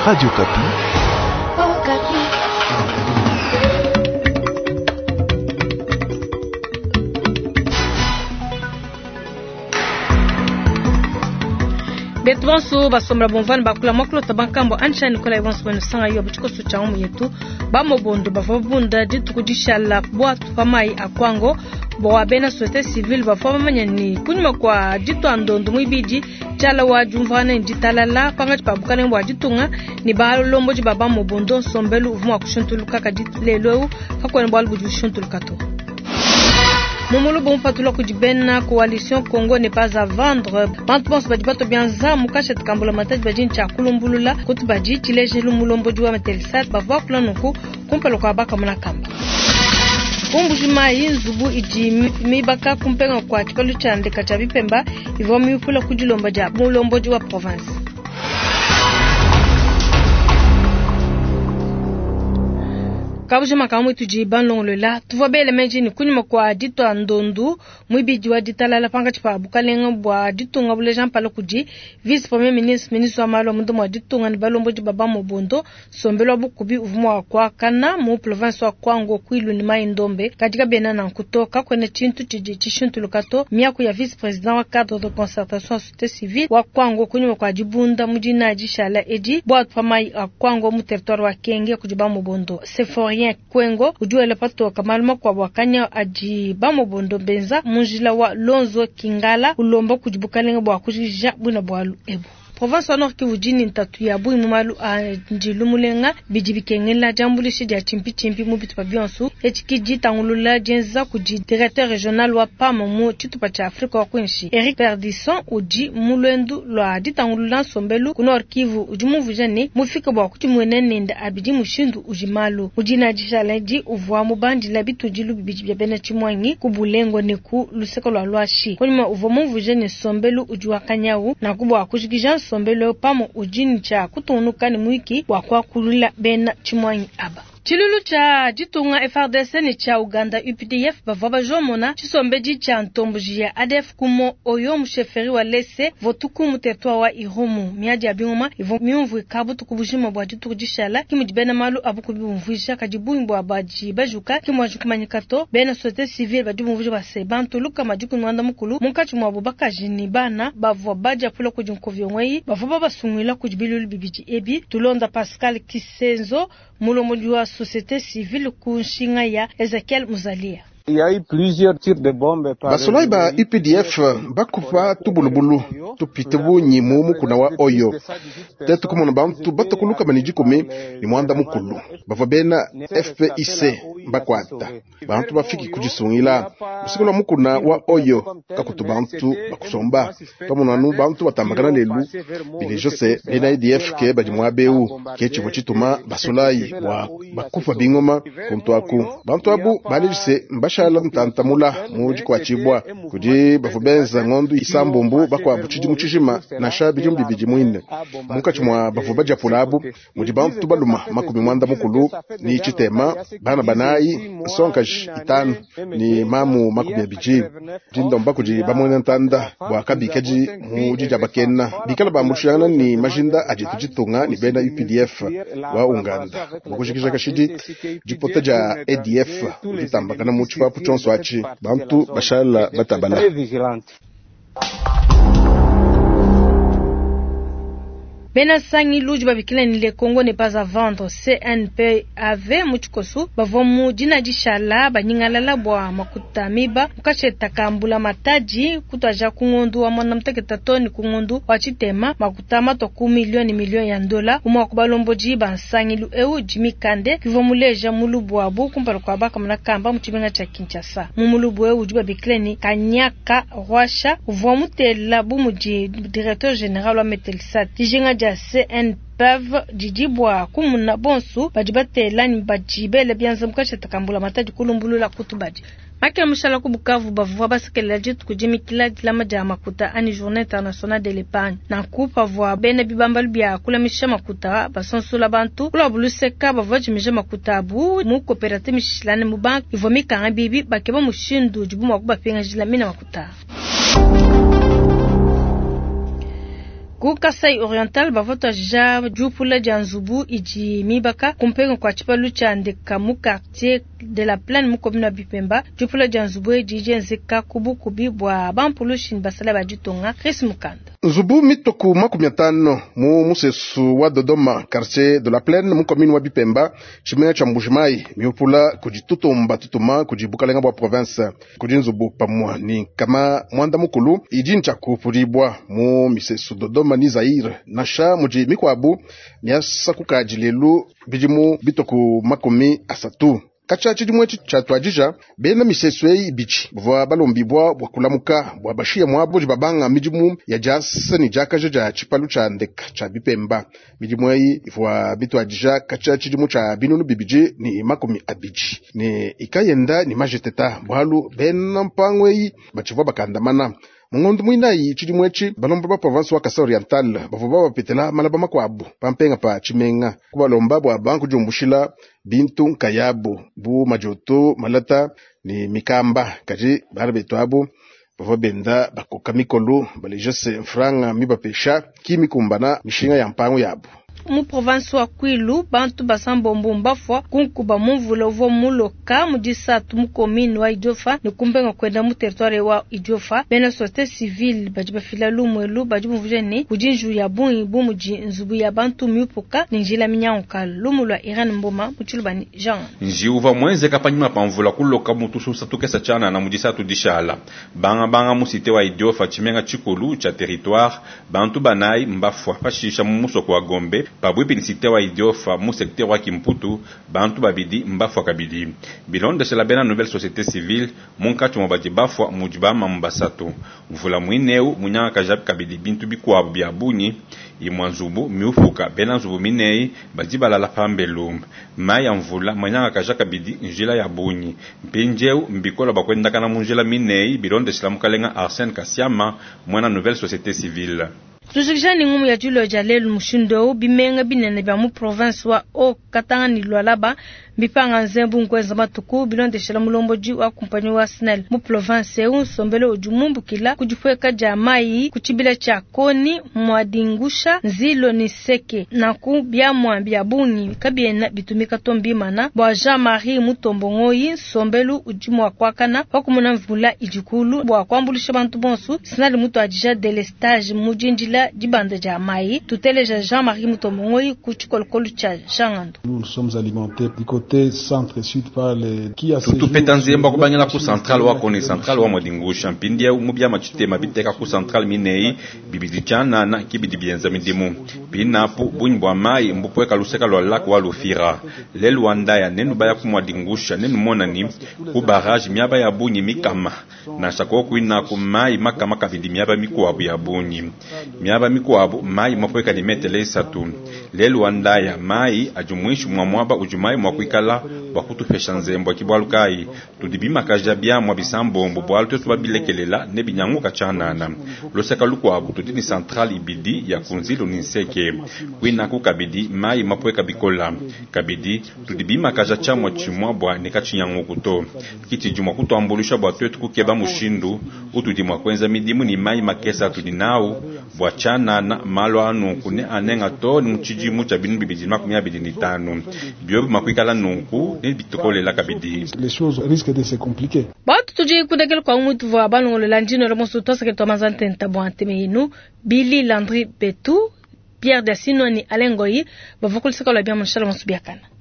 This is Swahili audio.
Radio Kapi. Oh, Kapi. Betwanso basombra bonvani bakula makolo tabankambo ansha Nicola Evans bano sanga yo buchiko sucha umu yetu bamobondo bavabunda ditukudishala bwatu pamai akwango bwa bena société civile bafama manyani kunyuma kwa ditu andondo mwibiji chala wa jumvana nditalala pangati pabukane bwa ditunga ni balombo ji baba mobondo sombelu uvuma kushuntuluka kadilelo kakwane bwa albuju shuntulukato. Mumulu bon patula kujibena coalition Congo n'est pas à vendre. Bantu badi bato bianza mukashe tukambula mataji bajin cha kulumbulula kutubaji chileje lumulombo juwa metelisat bavwa kulanuku kumpelo kwa baka munakamba. Kumbujima inzubu iji mibaka kumpenga kwa chikalu chande kachabi pemba ivomi upula kujilomba ja mulombo juwa province. Kabuje makamu tujiban longlola tuvabele menji ni kunyuma kwa dito andondu mwibiji wa ditalala panga chipa bukalenga bwa dito ngabule Jean Paul Kuji vice premier ministre wa malo mundo mwa dito ngani balombo ji baba mobondo sombelo bukubi uvumwa kwa kana mu province wa Kwango kwilu ni mai ndombe katika benana kutoka kwene chintu chiji chishuntu lukato miaku ya vice president wa cadre de concertation société civile wa Kwango kunyuma kwa jibunda mujina jishala eji bwa pamai Kwango mu territoire wa Kenge kujiba mobondo Sephorien Kwengo ujue lepato kamaluma kwa wakanya aji bamobondo benza munjila wa Lonzo Kingala ulombo kujibukalenga bwa kujija buna bwalu ebu province Nord Kivu jini ntatu ya bui mumalu njilumulenga bijibikengela jambulishi dia chimpi mubitu pa bionsu echikiji tangulula jenza kuji directeur régional wa PAM mu chitupa cha Afrika wa Kwenshi Eric Perdisson uji mulwendu lwa ditangulula sombelu ku Nord Kivu ujimuvu jani mufika bwa kuti mwenene nda abiji mushindu ujimalu ujina jishaleji uvwa mubandi la bitujilu bibiji bya bena chimwangi kubulengo neku luseko lwa lwashi konima uvomuvu jani sombelu ujuwa kanyawu na kubwa kujigija sombelo pamo ujini cha kutunuka ni mwiki wa kwa kulula bena chimwanyi aba. Chilulu cha jitunga FRDC ni cha Uganda UPDF bavaba jomona chisombeji cha ntombuji ya ADF kumo oyo msheferi wa lese votuku mutetwa wa Irumu miaji abingoma ivo miumvu ikabu tukubujima bwa jitu kujishala kimu jibena malu abu kubimvuisha kajibu imbo abaji bajuka kimu wajukumanyikato bena société civile bajibu mvujo wa sebantu luka majuku nwanda mukulu munkachi mwabubaka jini bana bavwa baja pula kujunkovyo mwei bavwa basungwila kujibilu bibiji ebi tulonda Pascal Kisenzo mulo mojua société civile kunshinga ya Ezekiel Muzalia. Il y a eu plusieurs tirs de bombes par basolai ba IPDF bakufa tubulubulu tupitebu nyimumu kuna wa oyo tetu kumona bantu batakuluka manijikome ni mwanda mukulu bavabena FPIC bakwata bantu bafiki kujisungila usikula mukuna wa oyo kakutu bantu bakusomba pamunanu bantu batambagana lelu bile jose bena IDF ke bajimwabeu kechi bochituma basolai wa bakufa bingoma kumtwaku bantu abu balise shala mtantamula muji kwa chibwa kuji bafubenza ngondu isambombu bakwa buchiji muchijima na shabi jumbi bijimwine muka chumwa bafubaja pulabu muji bantu baluma makumi mwanda mukulu ni chitema bana banai sonkash itanu ni mamu makumi biji jindo mbakuji bamwene ntanda bwa kabikeji muji jabakena bikala bamushana ni majinda ajitujitunga ni benda UPDF wa Uganda mukujikisha kashidi jipotaja ADF ditambakana muchi puchonso achi bantu bashala batabala. Bena sangi luji babikila nile Congo n'est pas à vendre CNPAV muchikosu bavomu jina jishala banyingalala bwa makuta miba mukashe takambula mataji kutaja kungondu wa mwana mteke tatoni kungondu wachitema makuta mato milioni ya dola umwa kubalombo jiba sangi lu eu jimikande kivomuleja mulubu abu kumpalo kwa baka mnakamba mchibenga cha Kinshasa mumulubu eu jiba bikleni Kanyaka Rwasha uvomu tela bumuji directeur général wa Metelisat tijinga ja CNPAV jijibwa kumuna bonsu bajibatela ni bajibele byanza mukashe takambula mataji kulumbulula kutubaji Maki mushala kubukavu bavuwa basikela jitu kujimikila dilama ja makuta ani journée internationale de l'épargne na kupa vwa bene bibambalu bya kulamisha makuta basonsula bantu kula buluseka bavuwa jimisha makuta abu mu coopérative mishilane mu bank ivomika ngabibi bakeba mushindu jibu makuba penga jilamina makuta. ku Kasai Oriental bavoto ja jupula janzubu iji mibaka kumpengo kwa chipalu cha ndeka mu quartier de la Plaine mu commune ya Bipemba jupula janzubu iji jenzeka kubu kubibwa bampulushin basala bajitonga Chris Mukanda. Nzubu mitoku 50 mu musesu wa Dodoma quartier de la Plaine mu commune wa Bipemba chimenya cha Mbujimai miupula kujitutumba tutuma kujibukalenga bwa province kujinzubu pamwa ni kama mwanda mukulu ijincha kupuribwa mu misesu Dodoma ni Zaire nasha muji mikwabu nyasa kukajilelu bijimu bitoku 30 kacha chidimwe chatwajija bena miseswe bichi bwa balombibwa bwa kulamuka bwa bashia mwabo jibabanga mijimu ya jasa ni jakaje ja chipalu cha ndeka cha Bipemba mijimu yi bwa bitwajija kacha chidimu cha binunu bibiji ni 20 ni ikayenda ni majeteta bwalu bena mpangwe yi bachivwa bakandamana mungondu mwinayi chidimwechi balomba ba province wa Kasai Oriental bavuba bapetela malaba makwabu pampenga pa chimenga kubalomba bwa banku jumbushila bintu nkayabo bu majoto malata ni mikamba kaji barbetwabo bavobenda bakoka mikolo balejese franga mibapesha kimikumbana mishinga ya mpango yabo mu province wa Kwilu bantu basambombo mbafwa kunkuba mumvula uvo muloka mujisatu mu commune wa Idiofa ni kumbenga kwenda mu territoire wa Idiofa bena société civile bajibafila lumwelu bajibuvujeni kujinju ya bu muji nzubu ya bantu miupuka ninjila minyanka lumulwa Iran Mboma muchulubani Jean njiuva mwenze kapanyima pamvula kuloka mutusu satukesa chana na mujisatu dishala banga musite wa Idiofa chimenga chikulu cha territoire bantu banai mbafwa pashisha mumuso kwa Gombe pabwe penicite wa Idiofa mu secteur wa Kimputu bantu babidi mbafwa kabidi bilonde cela bena nouvelle société civile munkatu mbaji bafwa mujibama mbasatu mvula mwineu munyanga kajabi kabidi bintu bikwa bya bunyi imwanzubu miufuka bena nzubu minei bajibala la pambelu maya mvula munyanga kaja kabidi njila ya bunyi mpinjeu mbikola bakwenda kana munjila minei bilonde cela mukalenga Arsène Kasiama mwana nouvelle société civile. Tuzikijani ngumu ya julo jalelu mushindo bimenga binene bya mu province wa o katanga ni lwalaba bipanga nzembu nkwenza matuku bilonde shela mulomboji wa kumpanyi wa SNEL mu province u sombele ojumumbu kila kujifweka jamai kuchibila cha koni mwadingusha nzilo ni seke na ku bya mwambia bunyi kabiena bitumika tombimana bwa Jean-Marie Mutombongoyi sombelu ujimu wa kwakana wakumuna mvula ijikulu bwa kwambulisha bantu bonsu SNEL muto ajija delestage mujinjila dibande jamai tuteleja Jean-Marie Mutombongoyi kuchikolokolu cha Shangando. Nous sommes alimentés du côté centre sud par les qui a tout petanzemba kubanyala ku central wa koni central wa modingusha mpindia umubya machitema biteka ku central minei bibidichana na kibidi bienza midimu binapu bunyibwa mai mbupweka luseka lwa lac wa Lufira le Luanda ya nenu baya ku modingusha nenu monani ku barrage miaba ya bunyi mikama na shakoku ina ku mai makama kabidi miaba mikwabu ya bunyi miaba mikwabu mai mapweka ni metele satu le Luanda ya mai ajumuishu mwamwaba ujumai mwakuikala bakutufesha nzembo kibwalukai tudibima kajabia mwa bisambombo bwaluto tubabilekelela ne binyanguka chanana loseka lukwabu tudini central ibidi ya kunzilo ninseke wina ku kabidi mai mapweka bikola kabidi tudibima kaja chamwa chimwa bwa nekachinyanguku to kiti jumwa kutoambulisha bwa twetu kukeba mushindu utudimwa kwenza midimu ni mai makesa tudinau bwa chanana malo anu kune anenga to ni mchijimu cha binu bibidima kumia bidini tanu biobu makuikala nunku ne bitokole la kabidi les choses risquent de se compliquer. Batu tuji kudekele kwa umutu vwa banu ngolo lanjino ramosu tosa ke tomazante ntabu anteme inu Billy Landry Betu Pierre Dassino ni Alengoyi bavokul seka la bia monshala monsubiakana.